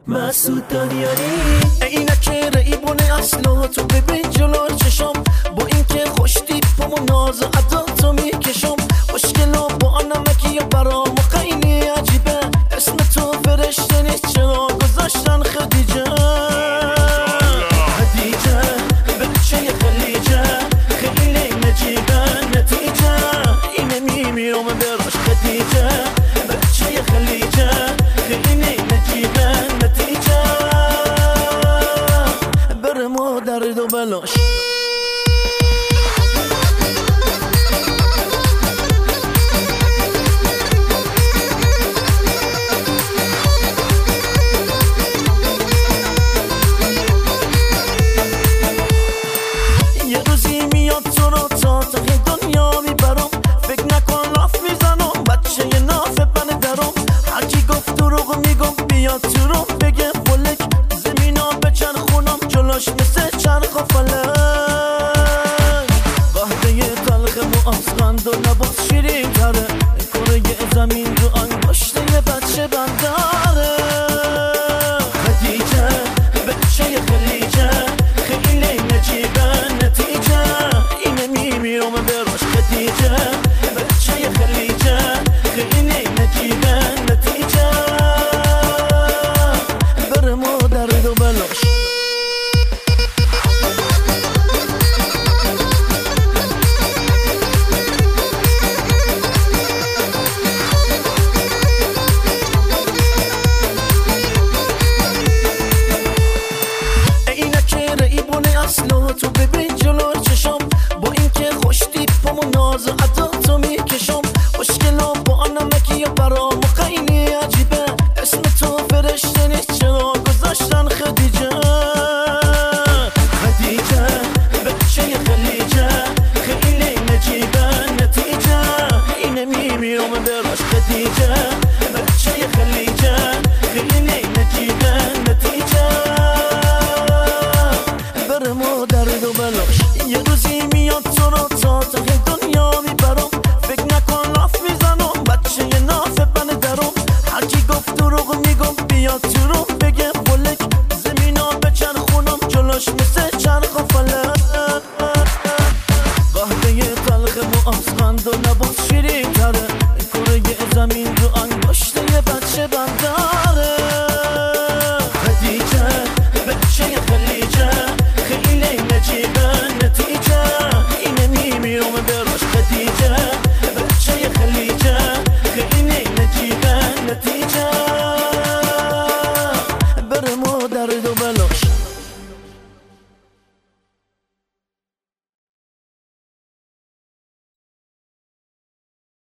مسعود دانیاری. عینک ریبون اصلا تو ببین جلو چشم، با اینکه خوش تیپم و ناز ادا تو میکشم، خوشگلا با نمکی یا برام خیلی عجیبه، اسم تو فرشته نیست چرا گذاشتن خدیجه. خدیجه بچه خلیجه خیلی نجیبه، نتیجه اینه میمیرم براش. خدیجه بچه خلیجه خیلی نجیبه، نتیجه بر ما درد و بلاش. یه روزی میاد تو رو تا تقی دنیا میبرم، فکر نکن لاف میزنم بچه یه ناف من درم، هرکی گفت دروغ میگم بیاد تو رو بگه فلک، زمینا بچرخونم جلوش مثل چرخ و فلک، قهده تلخ مو آسخند و نباز شیرین تره، کره زمین رو انگشته یه بچه بنداره. خدیجه بچه خلیجه خیلی نجیبه، نتیجه اینه میمیرم براش. خدیجه بچه خلیجه خیلی نجیبه، نتیجه بر ما درد و بلاش. اصلا تو ببین جلو چشم، با اینکه خوش تیپم و ناز ادا تو میکشم، خوشگلا با نمکی یا برام خیلی عجیبه، اسم تو فرشته نیست چرا گذاشتن خدیجه. خدیجه بچه خلیجه خیلی نجیبه، نتیجه اینه میمیرم براش. خدیجه بچه خلیجه خیلی نجیبه، نتیجه بر ما درد و بلاش. یه روزی میاد تو رو تا تقی دنیا میبرم، فکر نکن لاف میزنم بچه یه ناف من درم، هرکی گفت دروغ میگم بیاد تو رو بگه فلک، زمینا بچرخونم جلوش مثل